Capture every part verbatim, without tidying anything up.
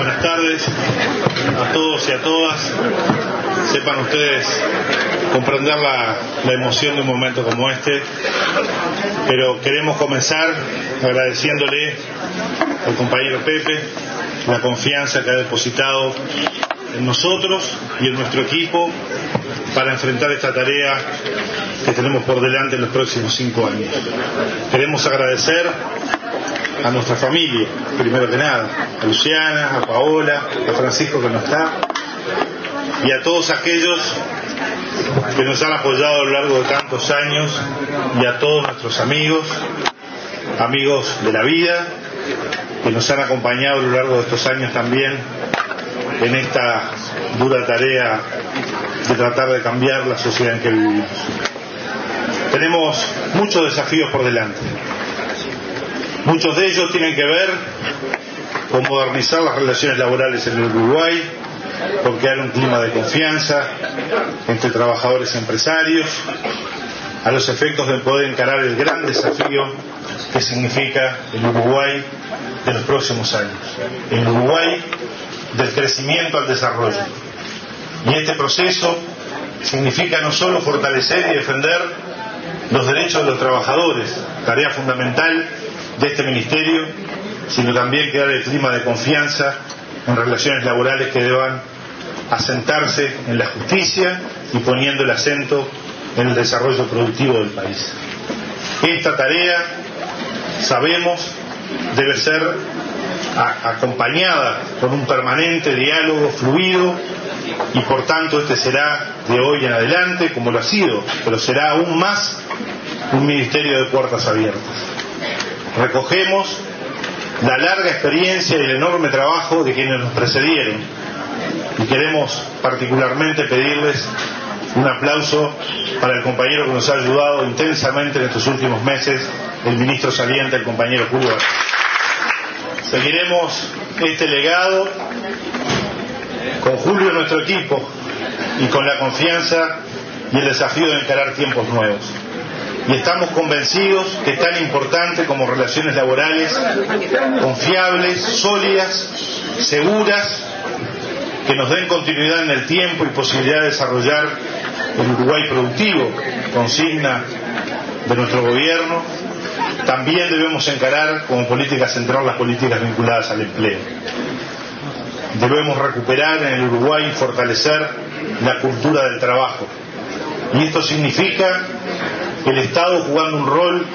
Buenas tardes a todos y a todas. Sepan ustedes comprender la, la emoción de un momento como este, pero queremos comenzar agradeciéndole al compañero Pepe la confianza que ha depositado en nosotros y en nuestro equipo para enfrentar esta tarea que tenemos por delante en los próximos cinco años. Queremos agradecer a nuestra familia, primero que nada, a Luciana, a Paola, a Francisco que no está, y a todos aquellos que nos han apoyado a lo largo de tantos años, y a todos nuestros amigos, amigos de la vida, que nos han acompañado a lo largo de estos años también en esta dura tarea de tratar de cambiar la sociedad en que vivimos. Tenemos muchos desafíos por delante. Muchos de ellos tienen que ver con modernizar las relaciones laborales en el Uruguay, con crear un clima de confianza entre trabajadores y empresarios, a los efectos de poder encarar el gran desafío que significa el Uruguay de los próximos años, el Uruguay del crecimiento al desarrollo. Y este proceso significa no solo fortalecer y defender los derechos de los trabajadores, tarea fundamental de este ministerio, sino también crear el clima de confianza en relaciones laborales que deban asentarse en la justicia y poniendo el acento en el desarrollo productivo del país. Esta tarea, sabemos, debe ser a, acompañada con un permanente diálogo fluido, y por tanto este será de hoy en adelante, como lo ha sido, pero será aún más un ministerio de puertas abiertas. Recogemos la larga experiencia y el enorme trabajo de quienes nos precedieron, y queremos particularmente pedirles un aplauso para el compañero que nos ha ayudado intensamente en estos últimos meses, el ministro saliente, el compañero Julio García. Seguiremos este legado con Julio en nuestro equipo y con la confianza y el desafío de encarar tiempos nuevos. Y estamos convencidos que es tan importante como relaciones laborales confiables, sólidas, seguras, que nos den continuidad en el tiempo y posibilidad de desarrollar el Uruguay productivo, consigna de nuestro gobierno. También debemos encarar como política central las políticas vinculadas al empleo. Debemos recuperar en el Uruguay y fortalecer la cultura del trabajo. Y esto significa que el Estado jugando un rol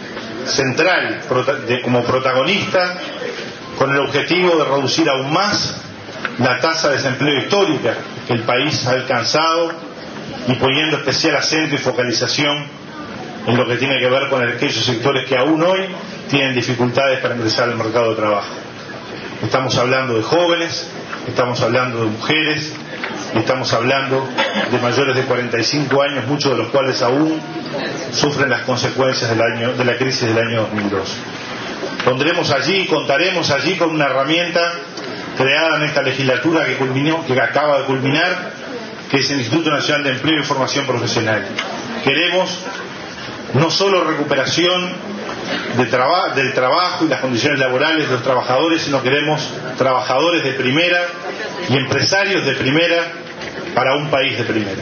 central como protagonista, con el objetivo de reducir aún más la tasa de desempleo histórica que el país ha alcanzado, y poniendo especial acento y focalización en lo que tiene que ver con aquellos sectores que aún hoy tienen dificultades para ingresar al mercado de trabajo. Estamos hablando de jóvenes, estamos hablando de mujeres, y estamos hablando de mayores de cuarenta y cinco años, muchos de los cuales aún sufren las consecuencias del año, de la crisis del año dos mil dos. Pondremos allí, contaremos allí con una herramienta creada en esta legislatura que culminó, que acaba de culminar, que es el Instituto Nacional de Empleo y Formación Profesional. Queremos no solo recuperación de traba, del trabajo y las condiciones laborales de los trabajadores, sino queremos trabajadores de primera y empresarios de primera para un país de primera.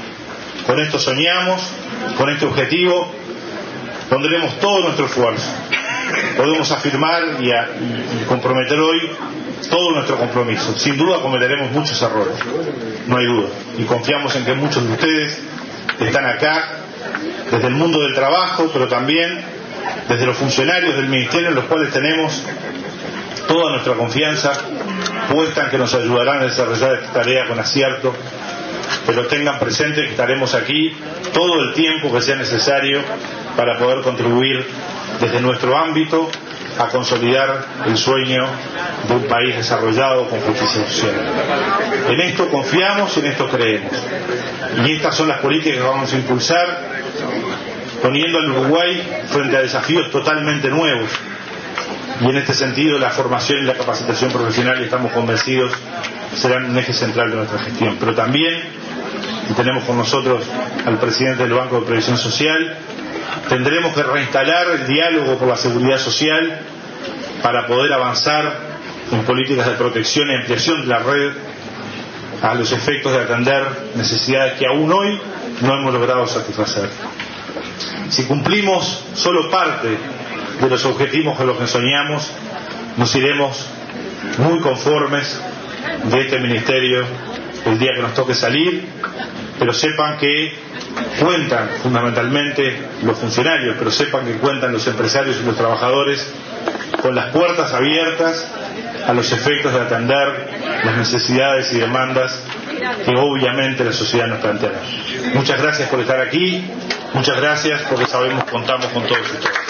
Con esto soñamos, con este objetivo pondremos todo nuestro esfuerzo. Podemos afirmar y, a, y comprometer hoy todo nuestro compromiso. Sin duda cometeremos muchos errores, no hay duda, y confiamos en que muchos de ustedes están acá desde el mundo del trabajo, pero también desde los funcionarios del ministerio, en los cuales tenemos toda nuestra confianza puesta en que nos ayudarán a desarrollar esta tarea con acierto. Pero tengan presente que estaremos aquí todo el tiempo que sea necesario para poder contribuir desde nuestro ámbito a consolidar el sueño de un país desarrollado con justicia social. En esto confiamos y en esto creemos. Y estas son las políticas que vamos a impulsar, poniendo al Uruguay frente a desafíos totalmente nuevos. Y en este sentido la formación y la capacitación profesional, y estamos convencidos, serán un eje central de nuestra gestión. Pero también, y tenemos con nosotros al presidente del Banco de Previsión Social, tendremos que reinstalar el diálogo por la seguridad social para poder avanzar en políticas de protección y ampliación de la red a los efectos de atender necesidades que aún hoy no hemos logrado satisfacer. Si cumplimos solo parte de los objetivos con los que soñamos, nos iremos muy conformes de este ministerio el día que nos toque salir, pero sepan que cuentan fundamentalmente los funcionarios, pero sepan que cuentan los empresarios y los trabajadores con las puertas abiertas a los efectos de atender las necesidades y demandas que obviamente la sociedad nos plantea. Muchas gracias por estar aquí, muchas gracias porque sabemos que contamos con todos ustedes.